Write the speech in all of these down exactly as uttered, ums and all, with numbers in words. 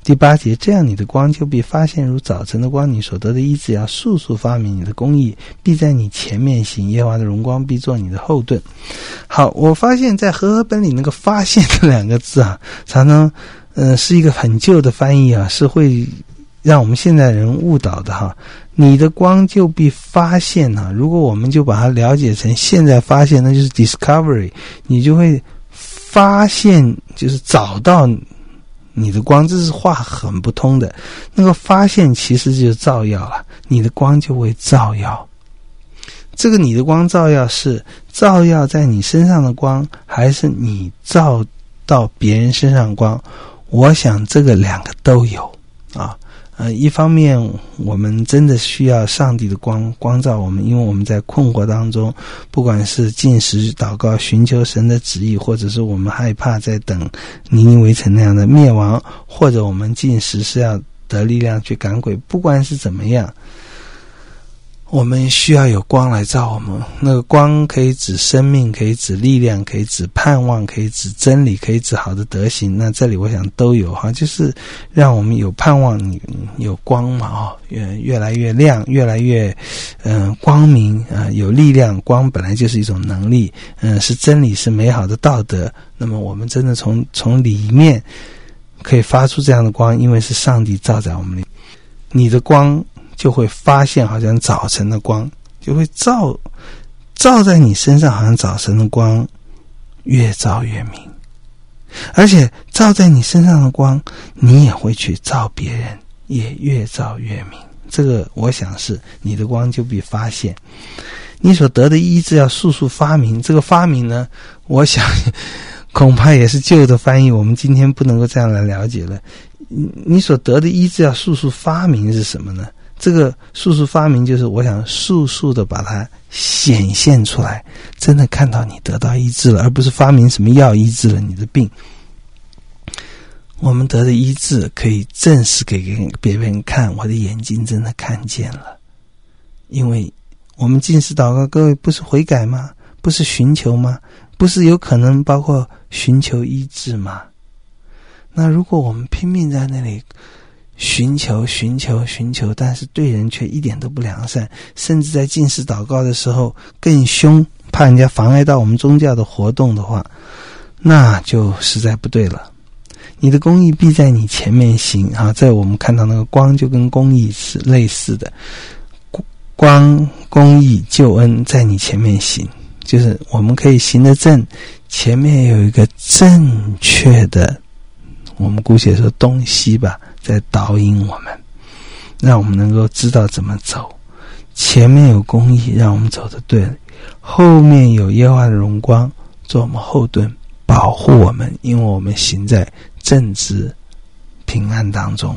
第八节，这样你的光就必发现如早晨的光，你所得的医治要速速发明，你的公义必在你前面行，耶和华的荣光必做你的后盾。好，我发现在和合本里那个发现的两个字啊，常常呃是一个很旧的翻译啊，是会让我们现在人误导的哈。你的光就必发现啊，如果我们就把它了解成现在发现，那就是 discovery， 你就会发现，就是找到你的光，这是话很不通的。那个发现其实就是照耀了，你的光就会照耀。这个你的光照耀是照耀在你身上的光，还是你照到别人身上的光？我想这个两个都有啊。呃，一方面我们真的需要上帝的光光照我们，因为我们在困惑当中，不管是禁食祷告寻求神的旨意，或者是我们害怕在等尼尼微城那样的灭亡，或者我们禁食是要得力量去赶鬼，不管是怎么样，我们需要有光来照我们。那个光可以指生命，可以指力量，可以指盼望，可以指真理，可以指好的德行。那这里我想都有哈，就是让我们有盼望，有光嘛哦，越越来越亮，越来越嗯、呃、光明啊、呃，有力量。光本来就是一种能力，嗯、呃，是真理，是美好的道德。那么我们真的从从里面可以发出这样的光，因为是上帝照在我们里。你的光就会发现好像早晨的光，就会照照在你身上，好像早晨的光越照越明。而且照在你身上的光，你也会去照别人，也越照越明。这个我想是你的光就被发现，你所得的医治要速速发明。这个发明呢，我想恐怕也是旧的翻译，我们今天不能够这样来了解了。你所得的医治要速速发明是什么呢？这个速速发明就是我想速速的把它显现出来，真的看到你得到医治了，而不是发明什么药医治了你的病。我们得的医治可以证实给别人看，我的眼睛真的看见了。因为我们禁食祷告，各位不是悔改吗？不是寻求吗？不是有可能包括寻求医治吗？那如果我们拼命在那里寻求寻求寻求，但是对人却一点都不良善，甚至在禁食祷告的时候更凶，怕人家妨碍到我们宗教的活动的话，那就实在不对了。你的公义必在你前面行啊，在我们看到那个光就跟公义是类似的，光公义救恩在你前面行，就是我们可以行得正，前面有一个正确的，我们姑且说东西吧，在导引我们，让我们能够知道怎么走。前面有公义，让我们走得对；后面有耶和华的荣光做我们后盾，保护我们，因为我们行在正直平安当中。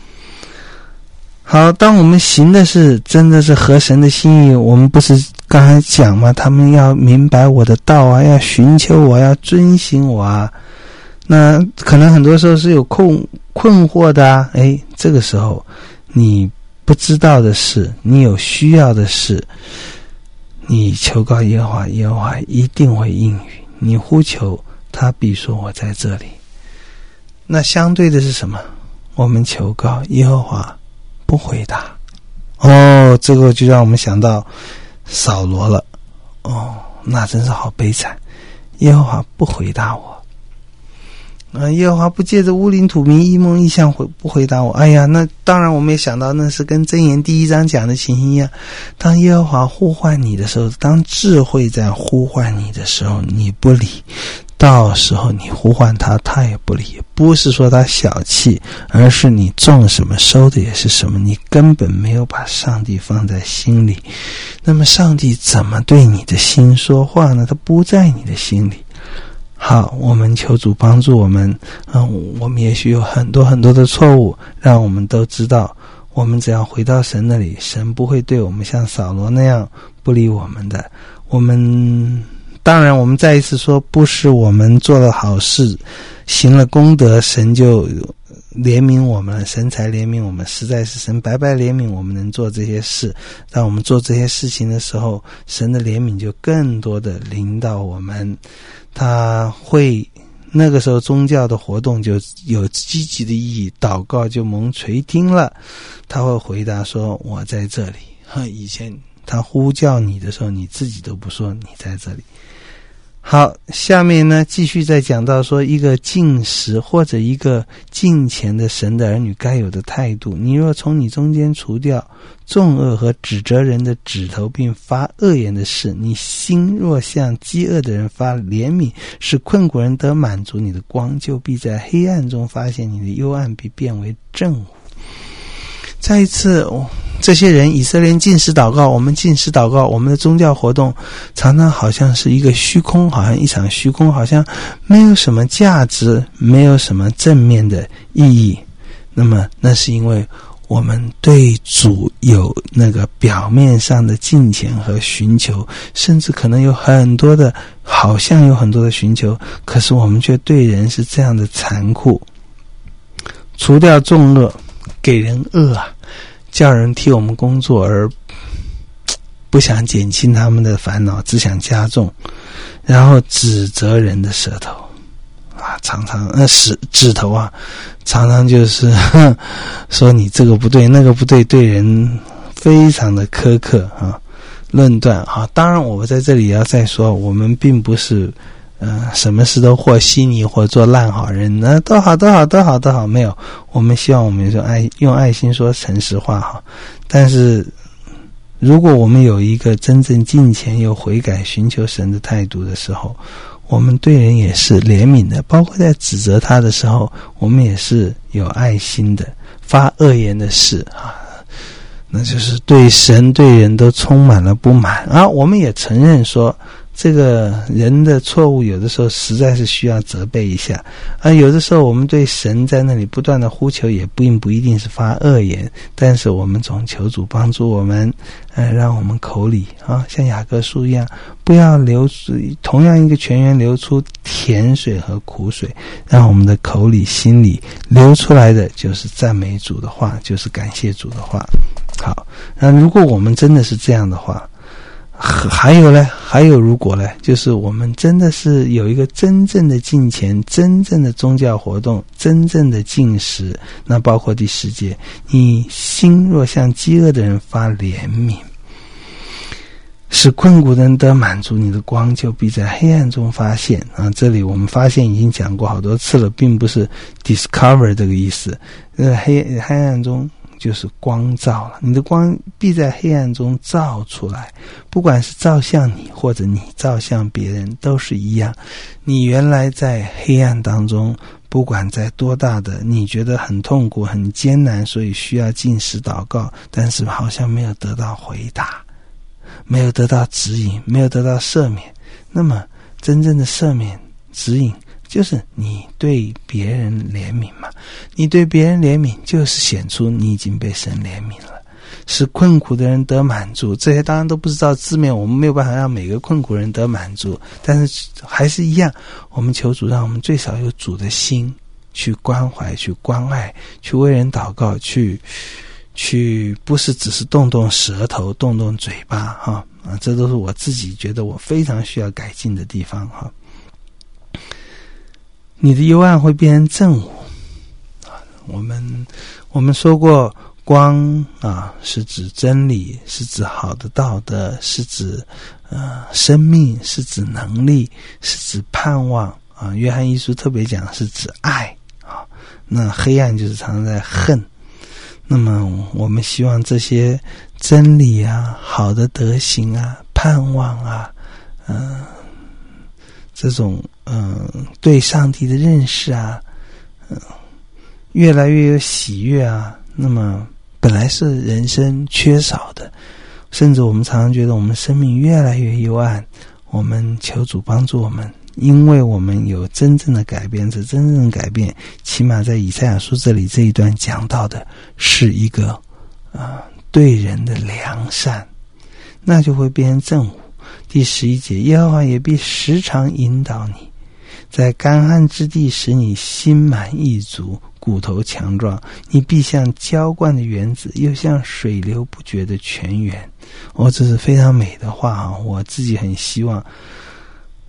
好，当我们行的是真的是合神的心意，我们不是刚才讲吗？他们要明白我的道啊，要寻求我，要遵行我啊。那可能很多时候是有困困惑的啊，诶，这个时候你不知道的事，你有需要的事，你求告耶和华，耶和华一定会应允。你呼求，他必说我在这里。那相对的是什么？我们求告耶和华不回答。哦，这个就让我们想到扫罗了。哦，那真是好悲惨，耶和华不回答我。啊，耶和华不借着乌灵土明异梦异象回不回答我。哎呀，那当然我们也想到那是跟箴言第一章讲的情形一样，当耶和华呼唤你的时候，当智慧在呼唤你的时候，你不理，到时候你呼唤他，他也不理。不是说他小气，而是你种什么收的也是什么，你根本没有把上帝放在心里。那么上帝怎么对你的心说话呢？他不在你的心里。好，我们求主帮助我们，嗯，我们也许有很多很多的错误，让我们都知道，我们只要回到神那里，神不会对我们像扫罗那样不理我们的。我们当然我们再一次说，不是我们做了好事行了功德，神就怜悯我们了，神才怜悯我们，实在是神白白怜悯我们能做这些事。当我们做这些事情的时候，神的怜悯就更多的临到我们，他会那个时候宗教的活动就有积极的意义，祷告就蒙垂听了。他会回答说我在这里。以前他呼叫你的时候，你自己都不说你在这里。好，下面呢继续再讲到说一个敬实或者一个敬虔的神的儿女该有的态度。你若从你中间除掉重恶和指责人的指头，并发恶言的事，你心若向饥饿的人发怜悯，使困苦人得满足，你的光就必在黑暗中发现，你的幽暗必变为正午。再一次、哦、这些人以色列人禁食祷告，我们禁食祷告，我们的宗教活动常常好像是一个虚空，好像一场虚空，好像没有什么价值，没有什么正面的意义。那么那是因为我们对主有那个表面上的敬虔和寻求，甚至可能有很多的好像有很多的寻求，可是我们却对人是这样的残酷。除掉众恶，给人恶啊，叫人替我们工作，而不想减轻他们的烦恼，只想加重，然后指责人的舌头啊，常常呃指指头啊，常常就是呵说你这个不对那个不对，对人非常的苛刻啊，论断啊。当然我在这里也要再说，我们并不是呃，什么事都和稀泥或做烂好人，那都好都好都好都好，没有。我们希望我们用爱用爱心说诚实话哈。但是如果我们有一个真正敬虔又悔改寻求神的态度的时候，我们对人也是怜悯的，包括在指责他的时候，我们也是有爱心的。发恶言的事啊，那就是对神对人都充满了不满啊。我们也承认说这个人的错误有的时候实在是需要责备一下啊，有的时候我们对神在那里不断的呼求，也并不一定是发恶言，但是我们总求主帮助我们，呃，让我们口里啊像雅各书一样，不要流出同样一个泉源流出甜水和苦水，让我们的口里心里流出来的就是赞美主的话，就是感谢主的话。好，那如果我们真的是这样的话，还有呢，还有如果呢，就是我们真的是有一个真正的敬虔，真正的宗教活动，真正的禁食，那包括第十节，你心若向饥饿的人发怜悯，使困苦的人得满足，你的光就必在黑暗中发现啊。这里我们发现已经讲过好多次了，并不是 discover 这个意思，呃，黑黑暗中就是光照了，你的光必在黑暗中照出来，不管是照向你或者你照向别人都是一样。你原来在黑暗当中，不管在多大的你觉得很痛苦很艰难，所以需要禁食祷告，但是好像没有得到回答，没有得到指引，没有得到赦免。那么真正的赦免指引就是你对别人怜悯嘛，你对别人怜悯就是显出你已经被神怜悯了，使困苦的人得满足。这些当然都不知道字面，我们没有办法让每个困苦人得满足，但是还是一样，我们求主让我们最少有主的心去关怀去关爱，去为人祷告，去去不是只是动动舌头动动嘴巴哈啊，这都是我自己觉得我非常需要改进的地方哈。你的幽暗会变成正午啊，我们我们说过光啊是指真理，是指好的道德，是指呃生命，是指能力，是指盼望啊。约翰一书特别讲是指爱啊，那黑暗就是常常在恨。那么我们希望这些真理啊，好的德行啊，盼望啊，嗯、呃，这种嗯、呃、对上帝的认识啊，嗯、呃，越来越有喜悦啊。那么本来是人生缺少的，甚至我们常常觉得我们生命越来越幽暗，我们求主帮助我们，因为我们有真正的改变。这真正的改变起码在以赛亚书这里这一段讲到的是一个呃对人的良善，那就会变成正午。第十一节，耶和华也必时常引导你，在干旱之地使你心满意足，骨头强壮，你必像浇灌的园子，又像水流不绝的泉源。哦，这是非常美的话啊！我自己很希望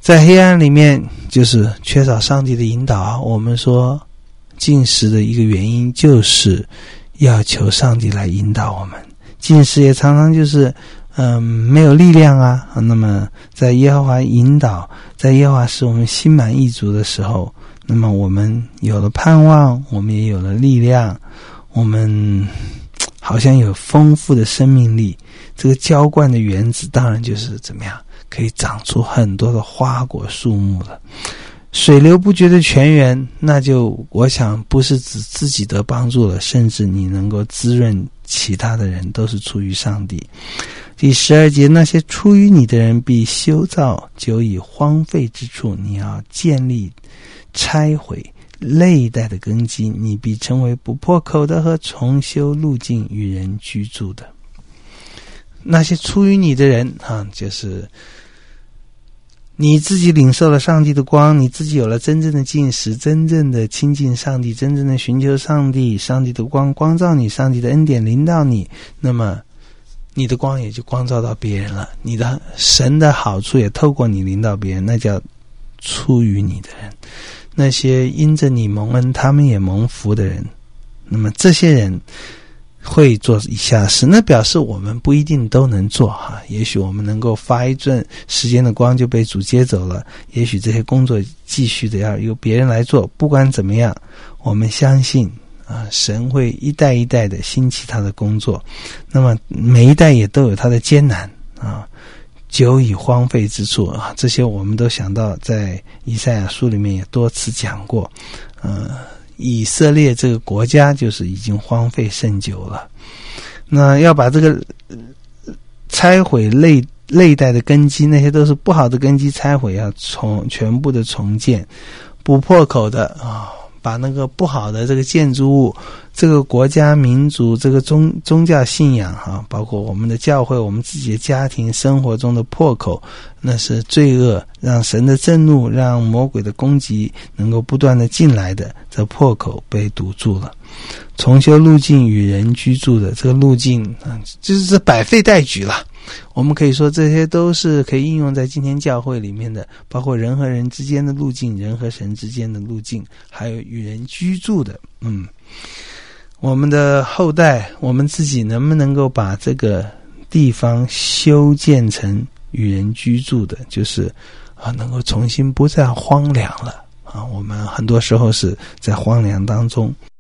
在黑暗里面就是缺少上帝的引导。我们说禁食的一个原因就是要求上帝来引导我们，禁食也常常就是嗯，没有力量啊。那么在耶和华引导，在耶和华使我们心满意足的时候，那么我们有了盼望，我们也有了力量，我们好像有丰富的生命力。这个浇灌的园子当然就是怎么样，可以长出很多的花果树木了。水流不绝的泉源，那就我想不是指自己得帮助了，甚至你能够滋润其他的人，都是出于上帝。第十二节，那些出于你的人必修造久已荒废之处，你要建立拆毁累代的根基，你必成为不破口的和重修路径与人居住的。那些出于你的人啊，就是你自己领受了上帝的光，你自己有了真正的进食，真正的亲近上帝，真正的寻求上帝，上帝的光光照你，上帝的恩典临到你，那么你的光也就光照到别人了，你的神的好处也透过你临到别人，那叫出于你的人。那些因着你蒙恩，他们也蒙福的人，那么这些人会做以下事，那表示我们不一定都能做哈。也许我们能够发一阵时间的光就被主接走了，也许这些工作继续的要由别人来做。不管怎么样，我们相信啊，神会一代一代的兴起他的工作，那么每一代也都有他的艰难啊，久已荒废之处啊，这些我们都想到在以赛亚书里面也多次讲过。呃以色列这个国家就是已经荒废甚久了，那要把这个拆毁累累代的根基，那些都是不好的根基拆毁，要重全部的重建，不破口的啊，把那个不好的这个建筑物，这个国家民族，这个宗宗教信仰哈，包括我们的教会，我们自己的家庭生活中的破口，那是罪恶，让神的震怒，让魔鬼的攻击能够不断的进来的，这破口被堵住了。重修路径与人居住的这个路径啊，就是这百废待举了。我们可以说这些都是可以应用在今天教会里面的，包括人和人之间的路径，人和神之间的路径，还有与人居住的。嗯，我们的后代，我们自己能不能够把这个地方修建成与人居住的，就是啊，能够重新不再荒凉了啊。我们很多时候是在荒凉当中